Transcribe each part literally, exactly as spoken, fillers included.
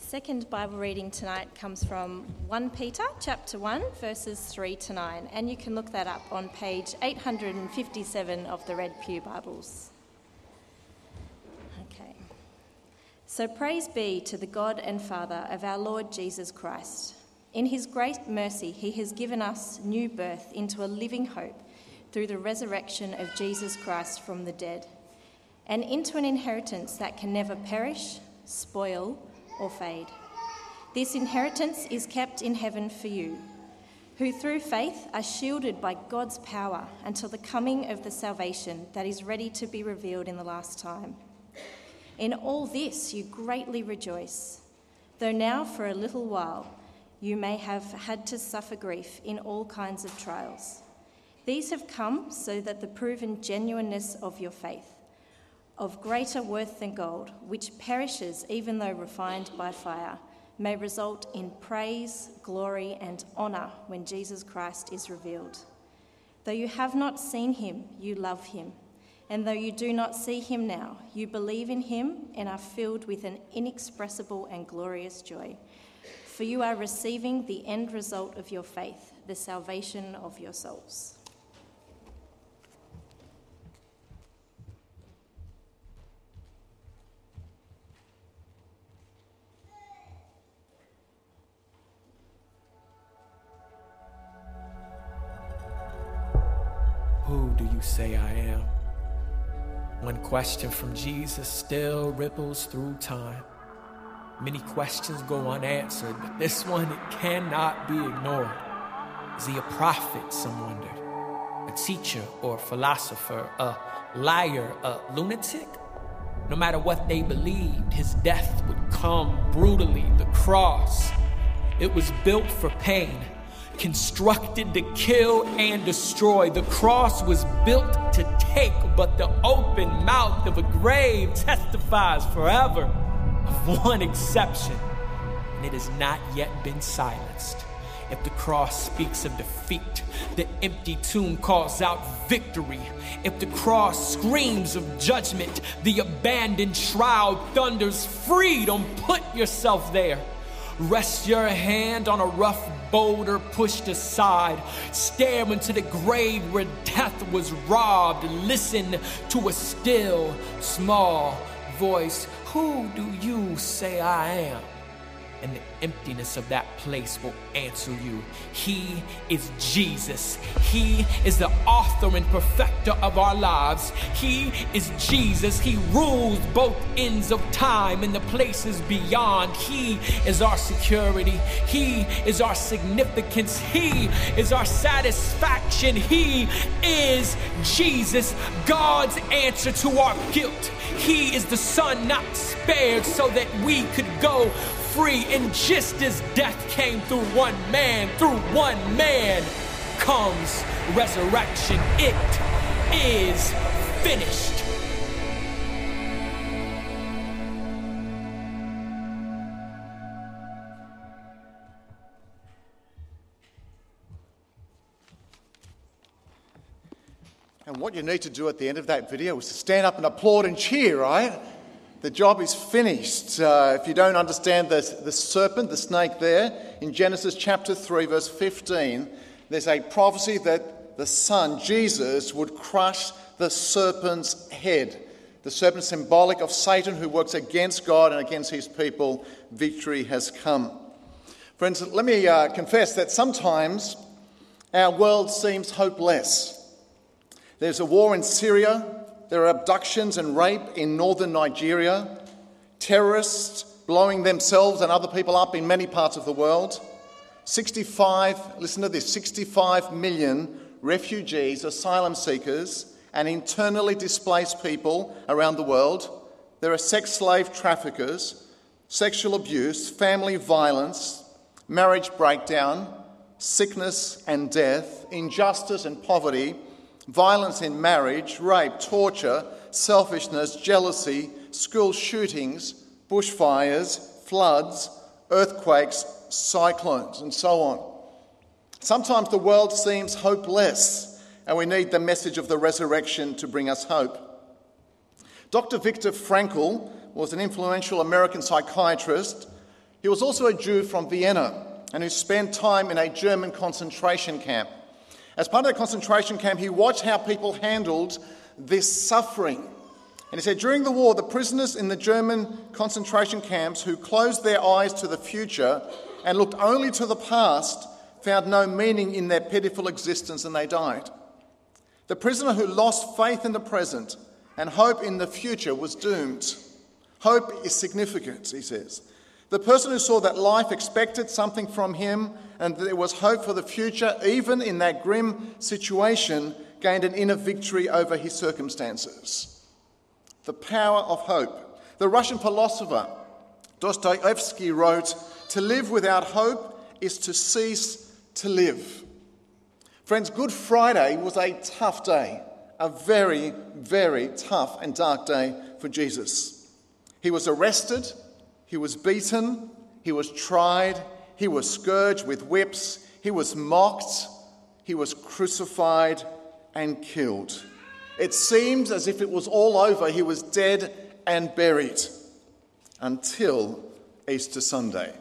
second Bible reading tonight comes from First Peter chapter one, verses three to nine, and you can look that up on page eight hundred fifty-seven of the Red Pew Bibles. Okay. So praise be to the God and Father of our Lord Jesus Christ. In his great mercy, he has given us new birth into a living hope through the resurrection of Jesus Christ from the dead, and into an inheritance that can never perish, spoil, or fade. This inheritance is kept in heaven for you, who through faith are shielded by God's power until the coming of the salvation that is ready to be revealed in the last time. In all this you greatly rejoice, though now for a little while you may have had to suffer grief in all kinds of trials. These have come so that the proven genuineness of your faith, of greater worth than gold, which perishes even though refined by fire, may result in praise, glory, and honour when Jesus Christ is revealed. Though you have not seen him, you love him. And though you do not see him now, you believe in him and are filled with an inexpressible and glorious joy. For you are receiving the end result of your faith, the salvation of your souls. Who do you say I am? One question from Jesus still ripples through time. Many questions go unanswered, but this one, it cannot be ignored. Is he a prophet, some wondered? A teacher or a philosopher? A liar? A lunatic? No matter what they believed, his death would come brutally. The cross, it was built for pain, constructed to kill and destroy. The cross was built to take, but the open mouth of a grave testifies forever of one exception, and it has not yet been silenced. If the cross speaks of defeat, the empty tomb calls out victory. If the cross screams of judgment, the abandoned shroud thunders freedom. Put yourself there. Rest your hand on a rough boulder pushed aside. Stare into the grave where death was robbed. Listen to a still, small voice. Who do you say I am? And the emptiness of that place will answer you. He is Jesus. He is the author and perfecter of our lives. He is Jesus. He rules both ends of time and the places beyond. He is our security. He is our significance. He is our satisfaction. He is Jesus, God's answer to our guilt. He is the Son not spared so that we could go free. And just as death came through one man, through one man comes resurrection. It is finished. And what you need to do at the end of that video is to stand up and applaud and cheer, right? The job is finished. Uh, if you don't understand the, the serpent, the snake there, in Genesis chapter three, verse fifteen, there's a prophecy that the Son, Jesus, would crush the serpent's head. The serpent symbolic of Satan who works against God and against his people. Victory has come. Friends, let me uh, confess that sometimes our world seems hopeless. There's a war in Syria. There are abductions and rape in northern Nigeria, terrorists blowing themselves and other people up in many parts of the world. sixty-five, listen to this, sixty-five million refugees, asylum seekers, and internally displaced people around the world. There are sex slave traffickers, sexual abuse, family violence, marriage breakdown, sickness and death, injustice and poverty, violence in marriage, rape, torture, selfishness, jealousy, school shootings, bushfires, floods, earthquakes, cyclones, and so on. Sometimes the world seems hopeless, and we need the message of the resurrection to bring us hope. Doctor Viktor Frankl was an influential American psychiatrist He was also a Jew from Vienna and who spent time in a German concentration camp. As part of the concentration camp, he watched how people handled this suffering. And he said, during the war, the prisoners in the German concentration camps who closed their eyes to the future and looked only to the past found no meaning in their pitiful existence and they died. The prisoner who lost faith in the present and hope in the future was doomed. Hope is significant, he says. The person who saw that life expected something from him and that there was hope for the future, even in that grim situation, gained an inner victory over his circumstances. The power of hope. The Russian philosopher Dostoevsky wrote, "To live without hope is to cease to live." Friends, Good Friday was a tough day, a very, very tough and dark day for Jesus. He was arrested, he was beaten, he was tried, he was scourged with whips, he was mocked, he was crucified and killed. It seems as if it was all over. He was dead and buried until Easter Sunday.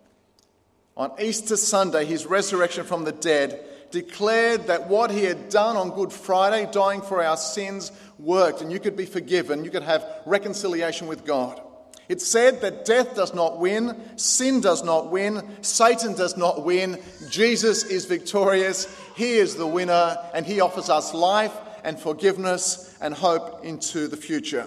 On Easter Sunday, his resurrection from the dead declared that what he had done on Good Friday, dying for our sins, worked, and you could be forgiven, you could have reconciliation with God. It said that death does not win, sin does not win, Satan does not win. Jesus is victorious, he is the winner, and he offers us life and forgiveness and hope into the future.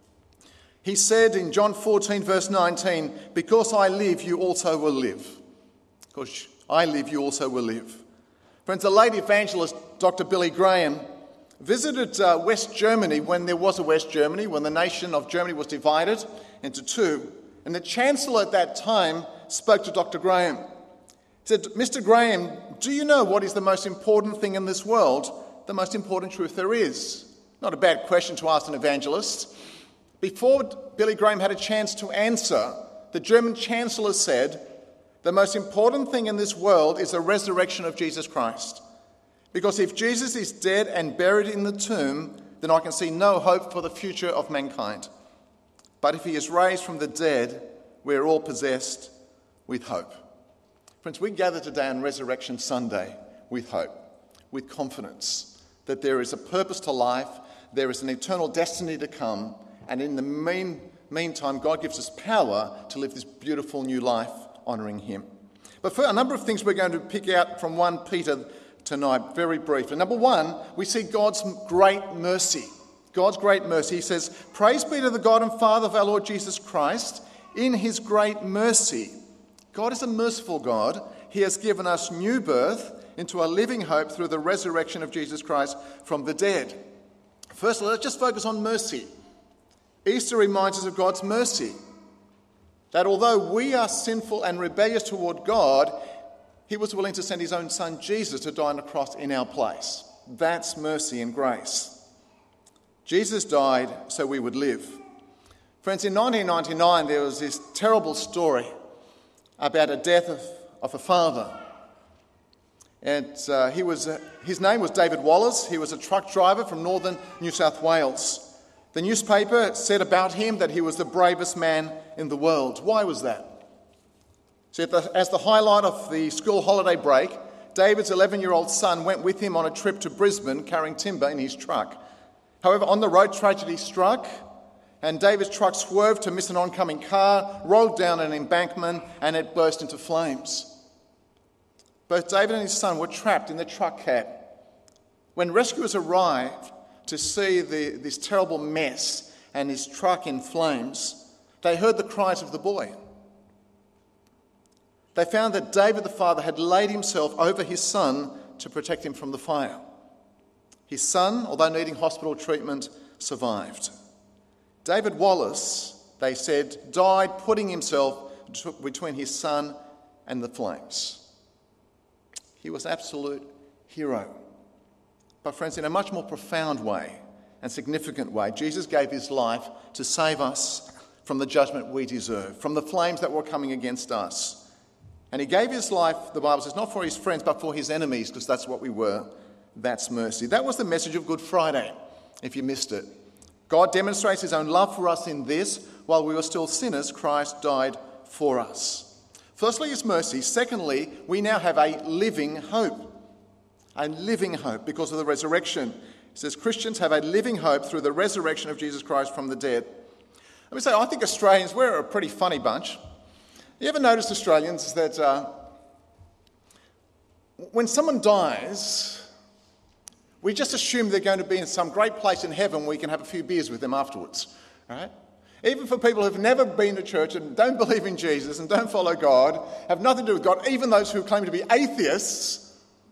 He said in John fourteen verse nineteen, "Because I live, you also will live." Because I live, you also will live. Friends, the late evangelist, Doctor Billy Graham, visited uh, West Germany when there was a West Germany, when the nation of Germany was divided into two. And the Chancellor at that time spoke to Doctor Graham. He said, "Mister Graham, do you know what is the most important thing in this world? The most important truth there is?" Not a bad question to ask an evangelist. Before Billy Graham had a chance to answer, the German Chancellor said, "The most important thing in this world is the resurrection of Jesus Christ. Because if Jesus is dead and buried in the tomb, then I can see no hope for the future of mankind. But if he is raised from the dead, we're all possessed with hope." Friends, we gather today on Resurrection Sunday with hope, with confidence that there is a purpose to life, there is an eternal destiny to come, and in the mean, meantime, God gives us power to live this beautiful new life honouring him. But for a number of things we're going to pick out from First Peter tonight, very briefly. Number one, we see God's great mercy. God's great mercy. He says, "Praise be to the God and Father of our Lord Jesus Christ. In his great mercy." God is a merciful God. He has given us new birth into a living hope through the resurrection of Jesus Christ from the dead. First, let's just focus on mercy. Easter reminds us of God's mercy. That although we are sinful and rebellious toward God, he was willing to send his own son Jesus to die on the cross in our place. That's mercy and grace. Jesus died so we would live. Friends, in nineteen ninety-nine there was this terrible story about a death of, of a father. And uh, he was, uh, his name was David Wallace. He was a truck driver from northern New South Wales. The newspaper said about him that he was the bravest man in the world. Why was that? So as the highlight of the school holiday break, David's eleven-year-old son went with him on a trip to Brisbane carrying timber in his truck. However, on the road, tragedy struck, and David's truck swerved to miss an oncoming car, rolled down an embankment, and it burst into flames. Both David and his son were trapped in the truck cab. When rescuers arrived to see the, this terrible mess and his truck in flames, they heard the cries of the boy. They found that David the father had laid himself over his son to protect him from the fire. His son, although needing hospital treatment, survived. David Wallace, they said, died putting himself between his son and the flames. He was an absolute hero. But friends, in a much more profound way and significant way, Jesus gave his life to save us from the judgment we deserve, from the flames that were coming against us. And he gave his life, the Bible says, not for his friends, but for his enemies, because that's what we were. That's mercy. That was the message of Good Friday, if you missed it. God demonstrates his own love for us in this: while we were still sinners, Christ died for us. Firstly, his mercy. Secondly, we now have a living hope. A living hope because of the resurrection. It says Christians have a living hope through the resurrection of Jesus Christ from the dead. Let me say, I think Australians, we're a pretty funny bunch. You ever noticed Australians that uh, when someone dies, we just assume they're going to be in some great place in heaven where we can have a few beers with them afterwards, right? Even for people who've never been to church and don't believe in Jesus and don't follow God, have nothing to do with God, even those who claim to be atheists,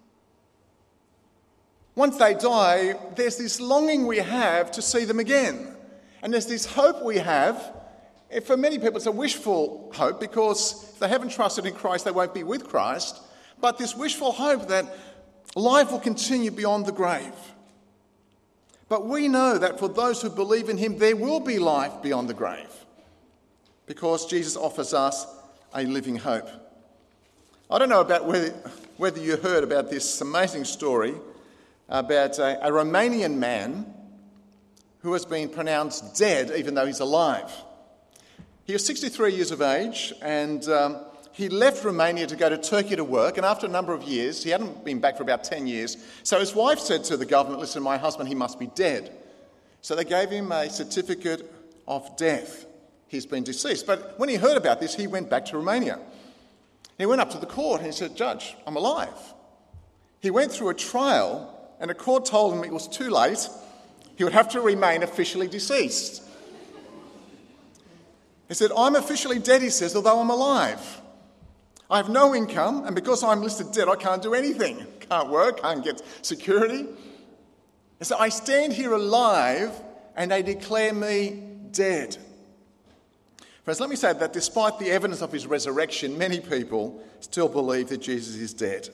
once they die, there's this longing we have to see them again. And there's this hope we have. For many people, it's a wishful hope because if they haven't trusted in Christ, they won't be with Christ. But this wishful hope that life will continue beyond the grave. But we know that for those who believe in him, there will be life beyond the grave because Jesus offers us a living hope. I don't know about whether, whether you heard about this amazing story about a, a Romanian man who has been pronounced dead even though he's alive. He was sixty-three years of age and um, he left Romania to go to Turkey to work, and after a number of years, he hadn't been back for about ten years, so his wife said to the government, listen, my husband, he must be dead. So they gave him a certificate of death. He's been deceased. But when he heard about this, he went back to Romania. He went up to the court and he said, Judge, I'm alive. He went through a trial and the court told him it was too late. He would have to remain officially deceased. He said, I'm officially dead, he says, although I'm alive. I have no income, and because I'm listed dead, I can't do anything. Can't work, can't get security. He said, I stand here alive, and they declare me dead. Friends, let me say that despite the evidence of his resurrection, many people still believe that Jesus is dead.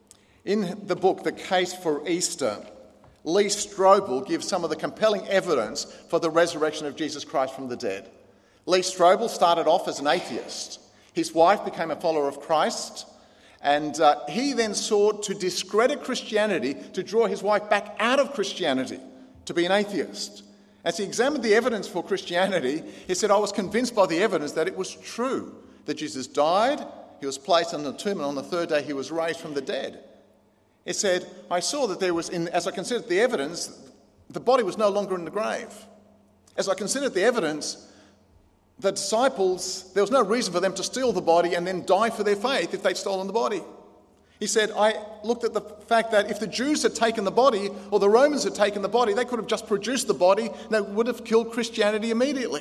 In the book, The Case for Easter, Lee Strobel gives some of the compelling evidence for the resurrection of Jesus Christ from the dead. Lee Strobel started off as an atheist. His wife became a follower of Christ, and uh, he then sought to discredit Christianity to draw his wife back out of Christianity, to be an atheist. As he examined the evidence for Christianity, he said, I was convinced by the evidence that it was true, that Jesus died, he was placed in the tomb, and on the third day he was raised from the dead. He said, I saw that there was, in, as I considered the evidence, the body was no longer in the grave. As I considered the evidence, the disciples, there was no reason for them to steal the body and then die for their faith if they'd stolen the body. He said, I looked at the fact that if the Jews had taken the body or the Romans had taken the body, they could have just produced the body and they would have killed Christianity immediately.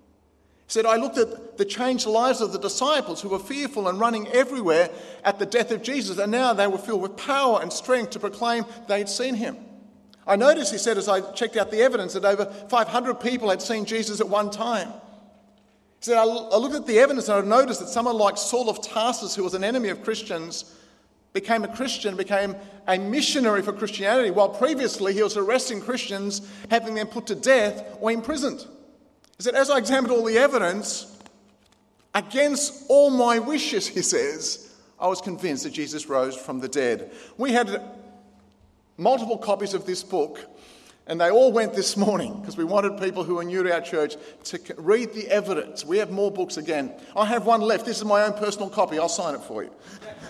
He said, I looked at the changed lives of the disciples who were fearful and running everywhere at the death of Jesus, and now they were filled with power and strength to proclaim they'd seen him. I noticed, he said, as I checked out the evidence, that over five hundred people had seen Jesus at one time. He said, I looked at the evidence and I noticed that someone like Saul of Tarsus, who was an enemy of Christians, became a Christian, became a missionary for Christianity, while previously he was arresting Christians, having them put to death or imprisoned. He said, as I examined all the evidence, against all my wishes, he says, I was convinced that Jesus rose from the dead. We had multiple copies of this book, and they all went this morning because we wanted people who are new to our church to read the evidence. We have more books again. I have one left. This is my own personal copy. I'll sign it for you.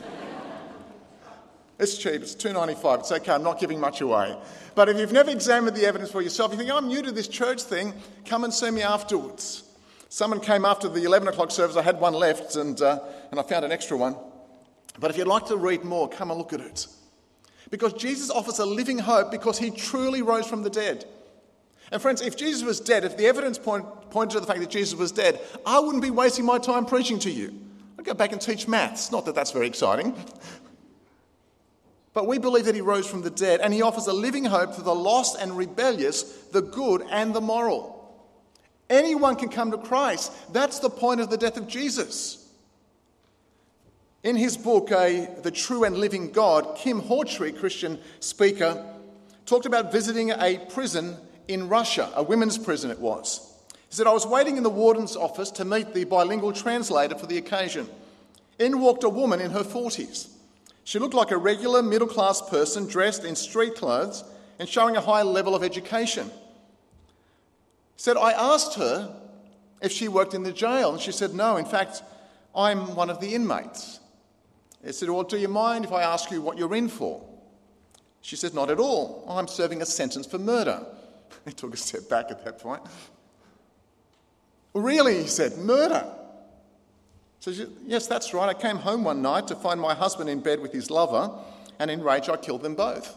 It's cheap. It's two dollars ninety-five. It's okay. I'm not giving much away. But if you've never examined the evidence for yourself, you think, I'm new to this church thing, come and see me afterwards. Someone came after the eleven o'clock service. I had one left, and, uh, and I found an extra one. But if you'd like to read more, come and look at it. Because Jesus offers a living hope because he truly rose from the dead. And friends, if Jesus was dead, if the evidence point, pointed to the fact that Jesus was dead, I wouldn't be wasting my time preaching to you. I'd go back and teach maths. Not that that's very exciting. But we believe that he rose from the dead, and he offers a living hope for the lost and rebellious, the good and the moral. Anyone can come to Christ. That's the point of the death of Jesus. In his book, a, The True and Living God, Kim Hawtrey, Christian speaker, talked about visiting a prison in Russia, a women's prison it was. He said, I was waiting in the warden's office to meet the bilingual translator for the occasion. In walked a woman in her forties. She looked like a regular middle-class person dressed in street clothes and showing a high level of education. He said, I asked her if she worked in the jail, and she said, no, in fact, I'm one of the inmates. He said, well, do you mind if I ask you what you're in for? She said, not at all. I'm serving a sentence for murder. He took a step back at that point. Really, he said, murder? So she said, yes, that's right. I came home one night to find my husband in bed with his lover, and in rage I killed them both.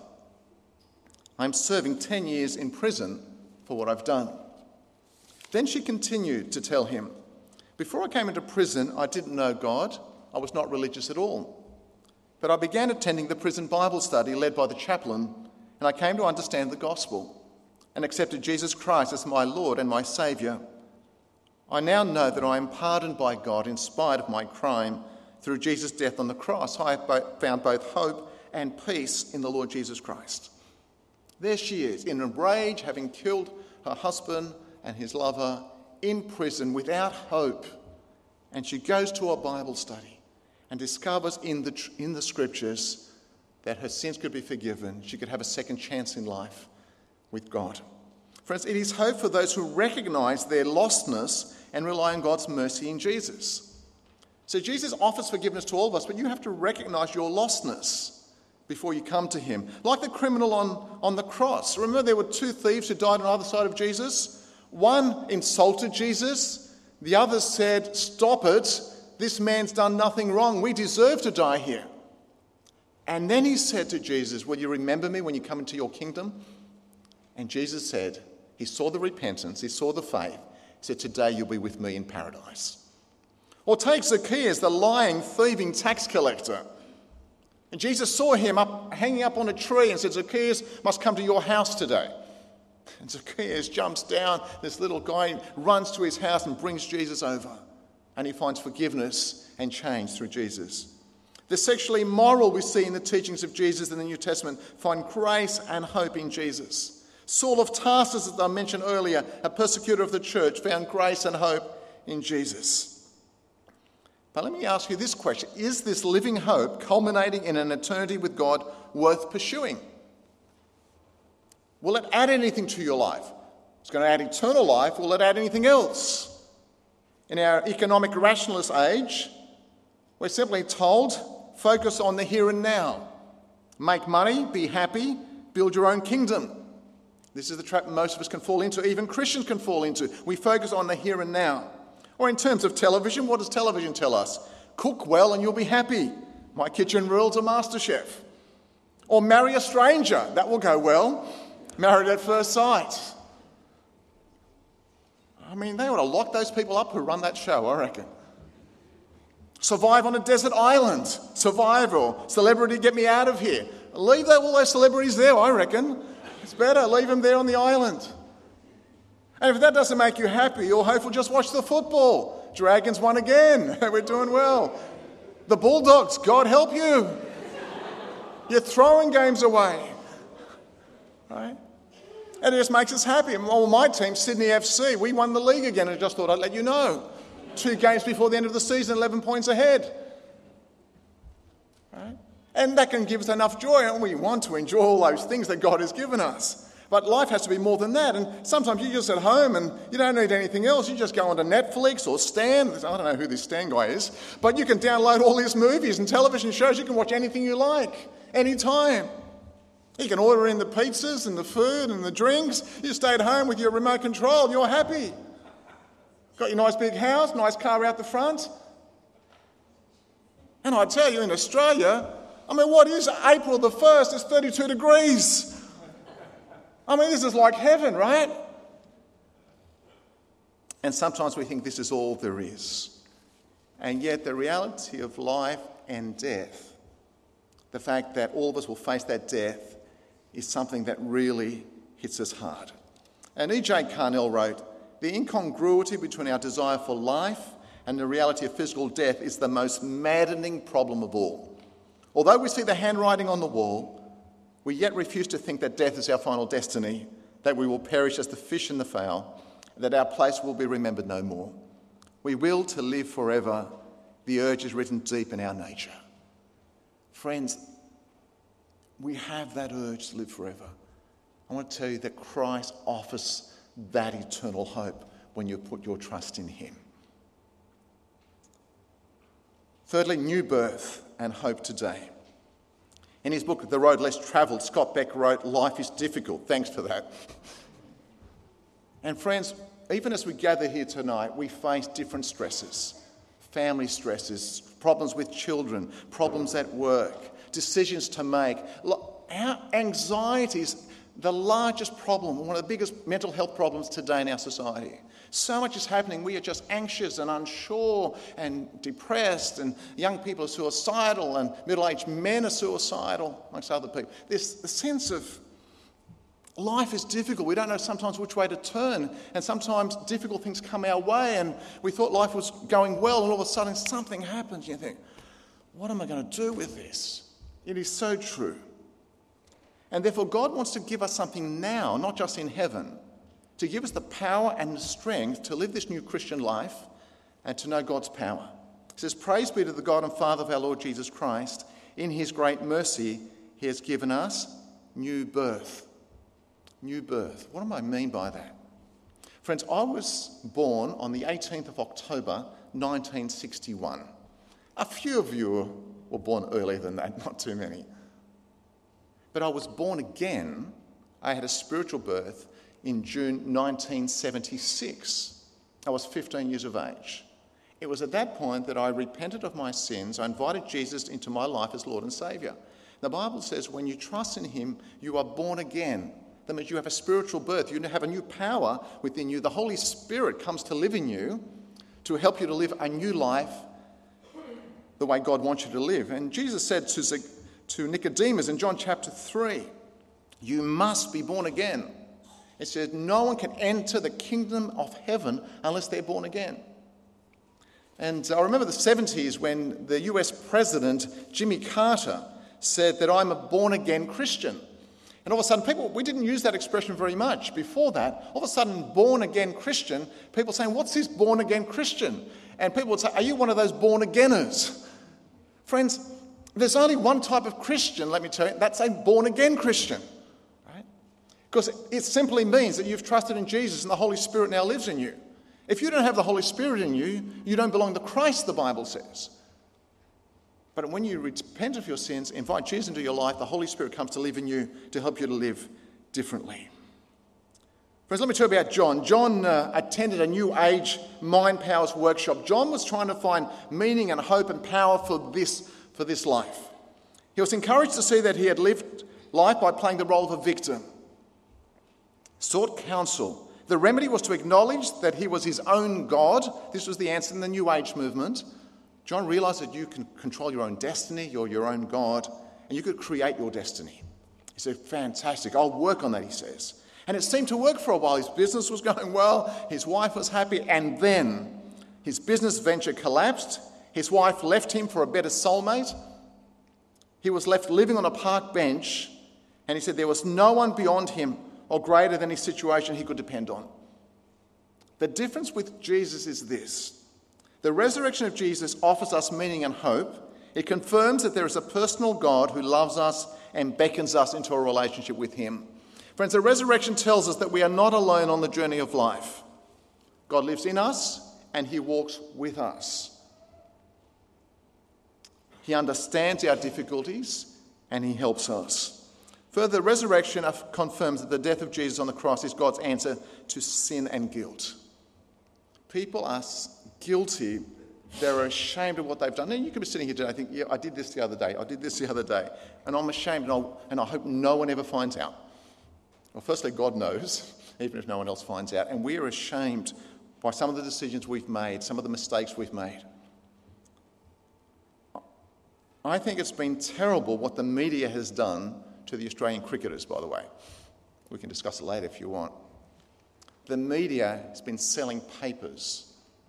I'm serving ten years in prison for what I've done. Then she continued to tell him, before I came into prison, I didn't know God. I was not religious at all. But I began attending the prison Bible study led by the chaplain, and I came to understand the gospel and accepted Jesus Christ as my Lord and my Saviour. I now know that I am pardoned by God in spite of my crime through Jesus' death on the cross. I have found both hope and peace in the Lord Jesus Christ. There she is, in a rage, having killed her husband and his lover in prison without hope. And she goes to a Bible study and discovers in the, in the scriptures that her sins could be forgiven. She could have a second chance in life with God. Friends, it is hope for those who recognise their lostness and rely on God's mercy in Jesus. So Jesus offers forgiveness to all of us, but you have to recognise your lostness before you come to him. Like the criminal on, on the cross. Remember, there were two thieves who died on either side of Jesus? One insulted Jesus. The other said, stop it. This man's done nothing wrong. We deserve to die here. And then he said to Jesus, will you remember me when you come into your kingdom? And Jesus said, he saw the repentance, he saw the faith. He said, today you'll be with me in paradise. Or take Zacchaeus, the lying, thieving tax collector. And Jesus saw him up, hanging up on a tree and said, Zacchaeus must come to your house today. And Zacchaeus jumps down. This little guy runs to his house and brings Jesus over. And he finds forgiveness and change through Jesus. The sexually immoral we see in the teachings of Jesus in the New Testament find grace and hope in Jesus. Saul of Tarsus, as I mentioned earlier, a persecutor of the church, found grace and hope in Jesus. But let me ask you this question. Is this living hope culminating in an eternity with God worth pursuing? Will it add anything to your life? It's going to add eternal life. Will it add anything else? In our economic rationalist age, we're simply told, focus on the here and now. Make money, be happy, build your own kingdom. This is the trap most of us can fall into, even Christians can fall into. We focus on the here and now. Or in terms of television, what does television tell us? Cook well and you'll be happy. My kitchen rules a master chef. Or marry a stranger. That will go well. Married at first sight. I mean, they ought to lock those people up who run that show, I reckon. Survive on a desert island. Survival. Celebrity, get me out of here. Leave all those celebrities there, I reckon. It's better. Leave them there on the island. And if that doesn't make you happy, you're hopeful, just watch the football. Dragons won again. We're doing well. The Bulldogs, God help you. You're throwing games away. Right? And it just makes us happy. Well, my team, Sydney F C, we won the league again. I just thought I'd let you know. Two games before the end of the season, eleven points ahead. Right? And that can give us enough joy, and we want to enjoy all those things that God has given us. But life has to be more than that. And sometimes you're just at home and you don't need anything else. You just go onto Netflix or Stan. I don't know who this Stan guy is. But you can download all these movies and television shows. You can watch anything you like, anytime. You can order in the pizzas and the food and the drinks. You stay at home with your remote control and you're happy. Got your nice big house, nice car out the front. And I tell you, in Australia, I mean, what is April the first? It's thirty-two degrees. I mean, this is like heaven, right? And sometimes we think this is all there is. And yet the reality of life and death, the fact that all of us will face that death, is something that really hits us hard. And E J Carnell wrote, the incongruity between our desire for life and the reality of physical death is the most maddening problem of all. Although we see the handwriting on the wall, we yet refuse to think that death is our final destiny, that we will perish as the fish and the fowl, that our place will be remembered no more. We will to live forever. The urge is written deep in our nature. Friends, we have that urge to live forever. I want to tell you that Christ offers that eternal hope when you put your trust in him. Thirdly, new birth and hope today. In his book, The Road Less Travelled, Scott Beck wrote, "Life is difficult." Thanks for that. And friends, even as we gather here tonight, we face different stresses. Family stresses, problems with children, problems at work, decisions to make. Our anxiety is the largest problem, one of the biggest mental health problems today in our society. So much is happening. We are just anxious and unsure and depressed, and young people are suicidal, and middle-aged men are suicidal, amongst other people. This the sense of life is difficult. We don't know sometimes which way to turn, and sometimes difficult things come our way, and we thought life was going well, and all of a sudden something happens, and you think, what am I going to do with this? It is so true. And therefore God wants to give us something now, not just in heaven, to give us the power and the strength to live this new Christian life and to know God's power. It says, "Praise be to the God and Father of our Lord Jesus Christ. In his great mercy, he has given us new birth." New birth. What do I mean by that? Friends, I was born on the eighteenth of October, nineteen sixty-one. A few of you were born earlier than that, not too many. But I was born again. I had a spiritual birth in June nineteen seventy-six. I was fifteen years of age. It was at that point that I repented of my sins. I invited Jesus into my life as Lord and Saviour. The Bible says when you trust in him, you are born again. That means you have a spiritual birth. You have a new power within you. The Holy Spirit comes to live in you to help you to live a new life the way God wants you to live. And Jesus said to, to Nicodemus in John chapter three, "You must be born again." It says no one can enter the kingdom of heaven unless they're born again. And I remember the seventies when the U S President Jimmy Carter said that I'm a born-again Christian. And all of a sudden, people, we didn't use that expression very much before that. All of a sudden, born-again Christian, people saying, "What's this born-again Christian?" And people would say, "Are you one of those born-againers?" Friends, there's only one type of Christian, let me tell you, that's a born-again Christian. Right? Because it simply means that you've trusted in Jesus and the Holy Spirit now lives in you. If you don't have the Holy Spirit in you, you don't belong to Christ, the Bible says. But when you repent of your sins, invite Jesus into your life, the Holy Spirit comes to live in you to help you to live differently. Friends, let me tell you about John. John uh, attended a New Age Mind Powers workshop. John was trying to find meaning and hope and power for this, for this life. He was encouraged to see that he had lived life by playing the role of a victim. Sought counsel. The remedy was to acknowledge that he was his own God. This was the answer in the New Age movement. John realised that you can control your own destiny, you're your own God, and you could create your destiny. He said, "Fantastic, I'll work on that," he says. And it seemed to work for a while. His business was going well, his wife was happy, and then his business venture collapsed. His wife left him for a better soulmate. He was left living on a park bench, and he said there was no one beyond him or greater than his situation he could depend on. The difference with Jesus is this. The resurrection of Jesus offers us meaning and hope. It confirms that there is a personal God who loves us and beckons us into a relationship with him. Friends, the resurrection tells us that we are not alone on the journey of life. God lives in us and he walks with us. He understands our difficulties and he helps us. Further, the resurrection confirms that the death of Jesus on the cross is God's answer to sin and guilt. People are guilty, they're ashamed of what they've done. And you could be sitting here today and think, "Yeah, I did this the other day, I did this the other day, and I'm ashamed, and, I'll, and I hope no one ever finds out." Well, firstly, God knows, even if no one else finds out, and we're ashamed by some of the decisions we've made, some of the mistakes we've made. I think it's been terrible what the media has done to the Australian cricketers, by the way. We can discuss it later if you want. The media has been selling papers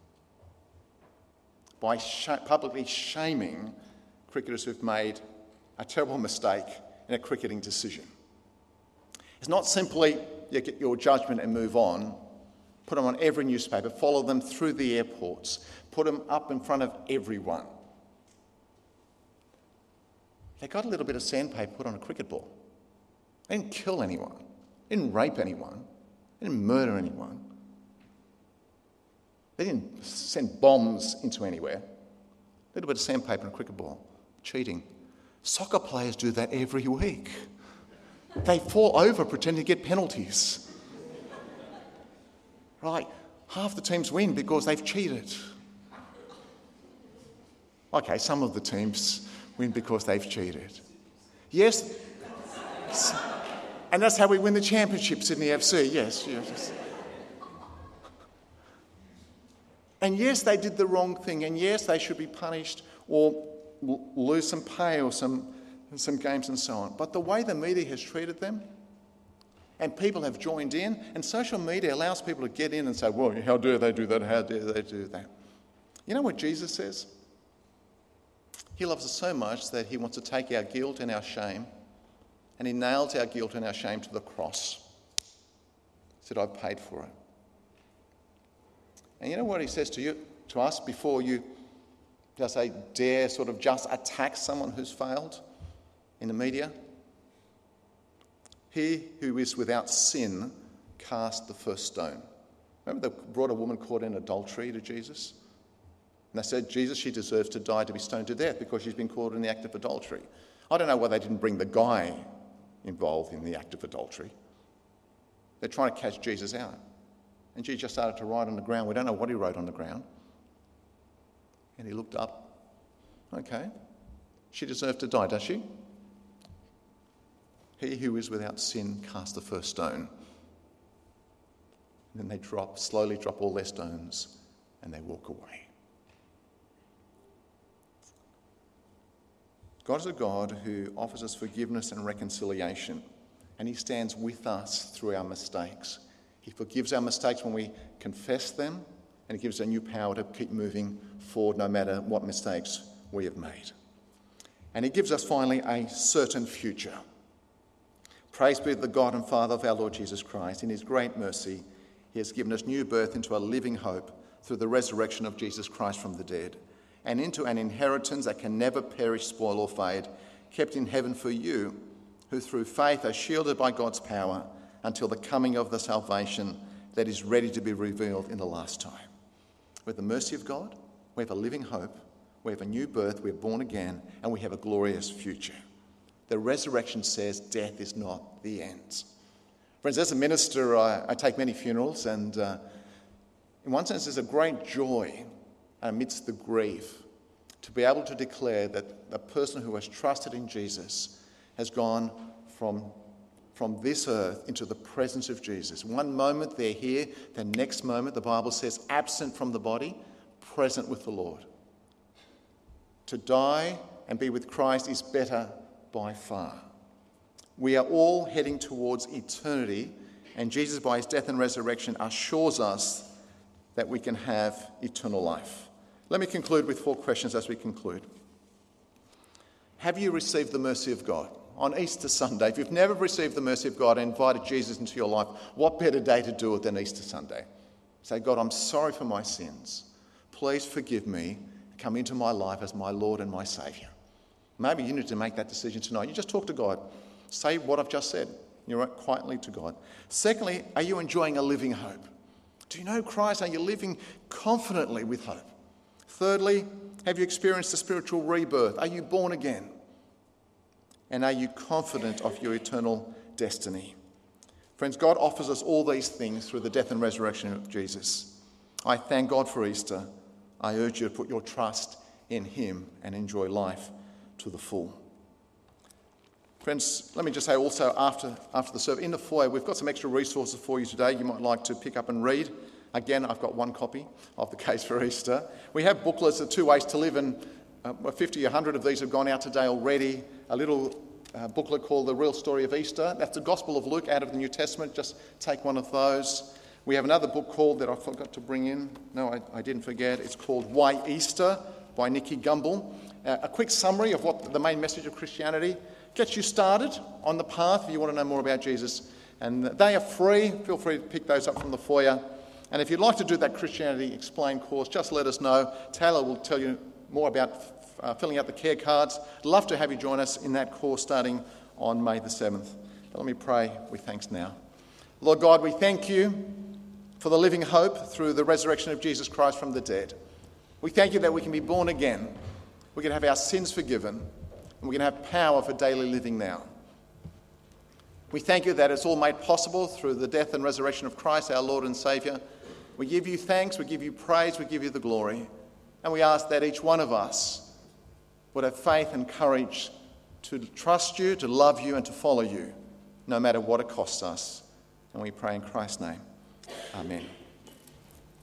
by sh- publicly shaming cricketers who've made a terrible mistake in a cricketing decision. It's not simply you get your judgment and move on. Put them on every newspaper, follow them through the airports, put them up in front of everyone. They got a little bit of sandpaper put on a cricket ball. They didn't kill anyone. They didn't rape anyone. They didn't murder anyone. They didn't send bombs into anywhere. A little bit of sandpaper and a cricket ball. Cheating. Soccer players do that every week. They fall over pretending to get penalties. Right? Half the teams win because they've cheated. Okay, some of the teams win because they've cheated. Yes, and that's how we win the championship, Sydney F C, yes. yes. And yes, they did the wrong thing, and yes, they should be punished or l- lose some pay or some, some games and so on. But the way the media has treated them, and people have joined in, and social media allows people to get in and say, well, how dare they do that, how dare they do that. You know what Jesus says? He loves us so much that he wants to take our guilt and our shame, and he nails our guilt and our shame to the cross. He said, I've paid for it. And you know what he says to you, to us, before you just say, dare sort of just attack someone who's failed in the media? He who is without sin cast the first stone. Remember they brought a woman caught in adultery to Jesus? And they said, Jesus, she deserves to die, to be stoned to death because she's been caught in the act of adultery. I don't know why they didn't bring the guy involved in the act of adultery. They're trying to catch Jesus out. And Jesus just started to write on the ground. We don't know what he wrote on the ground. And he looked up. Okay. She deserves to die, does she? He who is without sin cast the first stone. And then they drop, slowly drop all their stones and they walk away. God is a God who offers us forgiveness and reconciliation, and he stands with us through our mistakes. He forgives our mistakes when we confess them, and he gives us a new power to keep moving forward no matter what mistakes we have made. And he gives us finally a certain future. Praise be to the God and Father of our Lord Jesus Christ. In his great mercy, he has given us new birth into a living hope through the resurrection of Jesus Christ from the dead, and into an inheritance that can never perish, spoil or fade, kept in heaven for you, who through faith are shielded by God's power until the coming of the salvation that is ready to be revealed in the last time. With the mercy of God, we have a living hope, we have a new birth, we're born again, and we have a glorious future. The resurrection says death is not the end. Friends, as a minister, I, I take many funerals, and uh, in one sense there's a great joy amidst the grief to be able to declare that the person who has trusted in Jesus has gone from, from this earth into the presence of Jesus. One moment they're here, the next moment the Bible says absent from the body, present with the Lord. To die and be with Christ is better by far. We are all heading towards eternity, and Jesus by his death and resurrection assures us that we can have eternal life. Let me conclude with four questions as we conclude. Have you received the mercy of God? On Easter Sunday, if you've never received the mercy of God and invited Jesus into your life, what better day to do it than Easter Sunday? Say, God, I'm sorry for my sins. Please forgive me. Come into my life as my Lord and my Saviour. Maybe you need to make that decision tonight. You just talk to God. Say what I've just said. You're right, quietly to God. Secondly, are you enjoying a living hope? Do you know Christ? Are you living confidently with hope? Thirdly, have you experienced a spiritual rebirth? Are you born again? And are you confident of your eternal destiny? Friends, God offers us all these things through the death and resurrection of Jesus. I thank God for Easter. I urge you to put your trust in him and enjoy life to the full. Friends, let me just say also after, after the service, in the foyer, we've got some extra resources for you today you might like to pick up and read. Again, I've got one copy of The Case for Easter. We have booklets of two ways to live, and uh, fifty, one hundred of these have gone out today already. A little uh, booklet called The Real Story of Easter. That's the Gospel of Luke out of the New Testament. Just take one of those. We have another book called, that I forgot to bring in. No, I, I didn't forget. It's called Why Easter by Nicky Gumbel. Uh, a quick summary of what the main message of Christianity gets you started on the path if you want to know more about Jesus. And they are free. Feel free to pick those up from the foyer. And if you'd like to do that Christianity Explained course, just let us know. Taylor will tell you more about uh, filling out the care cards. I'd love to have you join us in that course starting on May the seventh. But let me pray with thanks now. Lord God, we thank you for the living hope through the resurrection of Jesus Christ from the dead. We thank you that we can be born again We're going to have our sins forgiven, and we're going to have power for daily living now. We thank you that it's all made possible through the death and resurrection of Christ, our Lord and Saviour. We give you thanks, we give you praise, we give you the glory. And we ask that each one of us would have faith and courage to trust you, to love you, and to follow you, no matter what it costs us. And we pray in Christ's name. Amen.